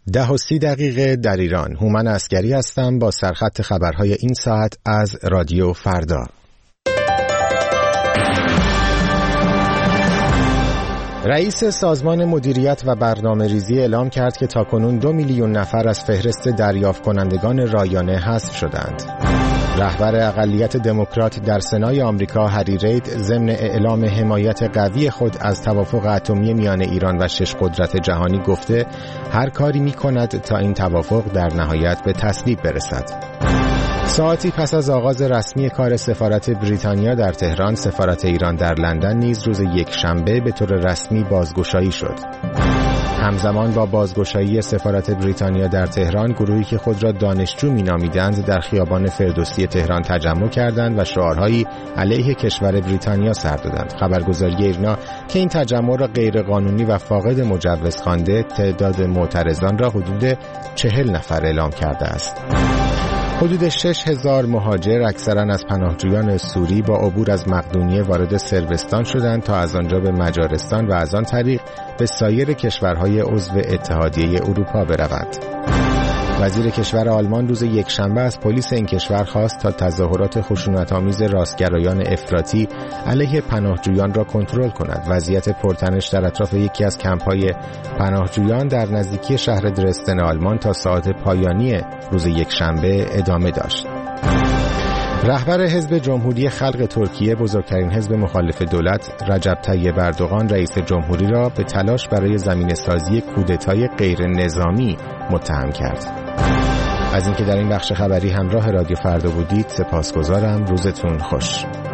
10:30 در ایران. هومن عسگری هستم با سرخط خبرهای این ساعت از رادیو فردا. رئیس سازمان مدیریت و برنامه‌ریزی اعلام کرد که تاکنون 2 میلیون نفر از فهرست دریافت کنندگان رایانه حذف شدند. رهبر اقلیت دموکرات در سنای آمریکا هری رید ضمن اعلام حمایت قوی خود از توافق اتمی میان ایران و 6 قدرت جهانی گفته هر کاری می‌کند تا این توافق در نهایت به تصویب برسد. ساعتی پس از آغاز رسمی کار سفارت بریتانیا در تهران، سفارت ایران در لندن نیز روز یکشنبه به طور رسمی بازگشایی شد. همزمان با بازگشایی سفارت بریتانیا در تهران، گروهی که خود را دانشجو می‌نامیدند در خیابان فردوسی تهران تجمع کردند و شعارهایی علیه کشور بریتانیا سر دادند. خبرگزاری ایرنا که این تجمع را غیرقانونی و فاقد مجوز خوانده، تعداد معترضان را حدود 40 نفر اعلام کرده است. حدود 6,000 مهاجر اکثراً از پناهجویان سوری با عبور از مقدونیه وارد صربستان شدند تا از آنجا به مجارستان و از آن طریق به سایر کشورهای عضو اتحادیه اروپا بروند. وزیر کشور آلمان روز یکشنبه از پلیس این کشور خواست تا تظاهرات خشونت‌آمیز راستگرایان افراطی علیه پناهجویان را کنترل کند. وضعیت پرتنش در اطراف یکی از کمپ‌های پناهجویان در نزدیکی شهر درستن آلمان تا ساعات پایانی روز یکشنبه ادامه داشت. رهبر حزب جمهوری خلق ترکیه، بزرگترین حزب مخالف دولت، رجب طیب اردوغان رئیس جمهوری را به تلاش برای زمینه‌سازی کودتای غیر نظامی متهم کرد. از اینکه در این بخش خبری همراه رادیو فردا بودید سپاسگزارم. روزتون خوش.